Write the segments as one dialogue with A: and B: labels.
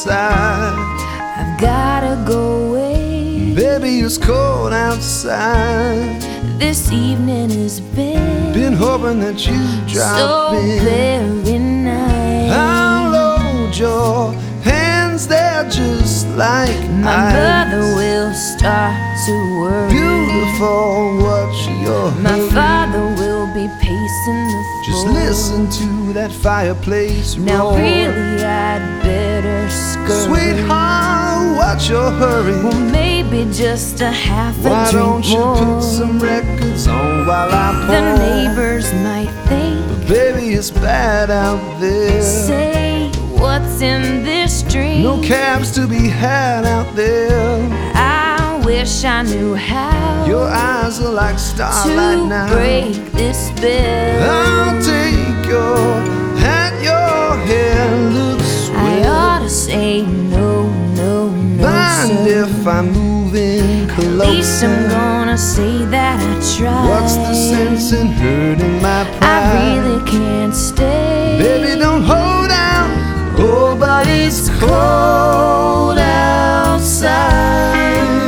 A: outside.
B: I've gotta go away.
A: Baby, it's cold outside.
B: This evening has
A: Been hoping that you drop
B: so
A: in.
B: very nice.
A: I'll load your hands there just like
B: My
A: ice.
B: mother will start to worry.
A: Beautiful, what's your
B: My
A: hurry?
B: father will be pacing the floor.
A: Just listen to that fireplace roar.
B: Now really I'd better scurry.
A: Sweetheart, what's your hurry?
B: Well, maybe just a half a
A: Why
B: drink
A: don't you
B: more.
A: put some records on while I pour?
B: The neighbors might think,
A: But baby, it's bad out there.
B: say, what's in this drink?
A: No cabs to be had out there.
B: I wish I knew how
A: Your eyes are like starlight
B: to
A: now.
B: break this spell.
A: I'll take your hat, your hair looks
B: I
A: swell.
B: ought to say no, no, no,
A: Mind
B: sir.
A: if I'm moving
B: At least I'm
A: closer?
B: gonna say that I tried.
A: What's the sense in hurting my pride?
B: I really can't stay.
A: Baby, don't hold out. Oh, but it's cold outside.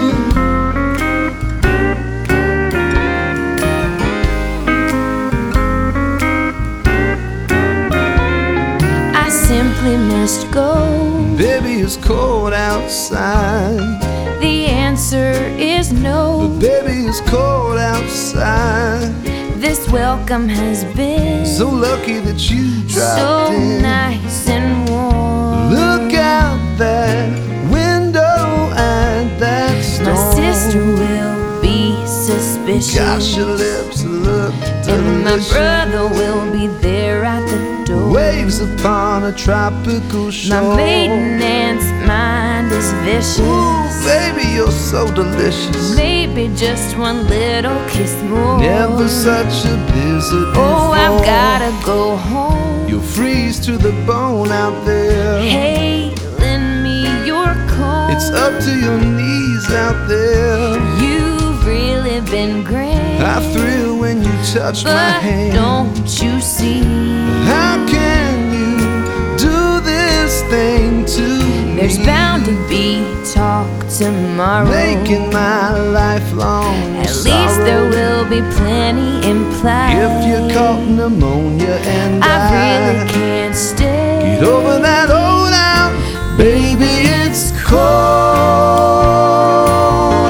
B: I simply must go.
A: Baby, it's cold outside.
B: The answer is no.
A: Baby, it's cold outside.
B: This welcome has been
A: So lucky that you dropped
B: so
A: in.
B: nice and warm.
A: Look out that window at that storm.
B: My sister will be suspicious.
A: Gosh, your lips look
B: And my
A: delicious.
B: brother will be there at the door.
A: Waves upon a tropical shore.
B: My maiden aunt's mind is vicious.
A: Ooh, baby, you're so delicious.
B: Maybe just one little kiss more.
A: Never such a blizzard
B: Oh, I've
A: before.
B: gotta go home.
A: You'll freeze to the bone out there.
B: Hey, lend me your coat.
A: It's up to your knees out there.
B: You've really been great.
A: I thrill when you touch my
B: But
A: hand.
B: don't you see?
A: How can you do this thing to me?
B: There's bound to be talk tomorrow.
A: Making my lifelong
B: At least there
A: sorrow.
B: will be plenty implied.
A: If you caught pneumonia and
B: I really can't stay.
A: get over that old out, baby, it's cold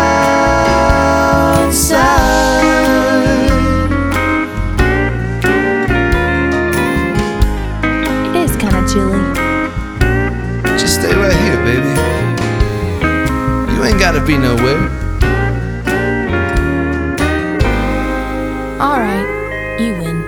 A: outside.
B: It is kind of chilly.
A: Just stay right here, baby. You ain't gotta be nowhere.
B: All right, you win.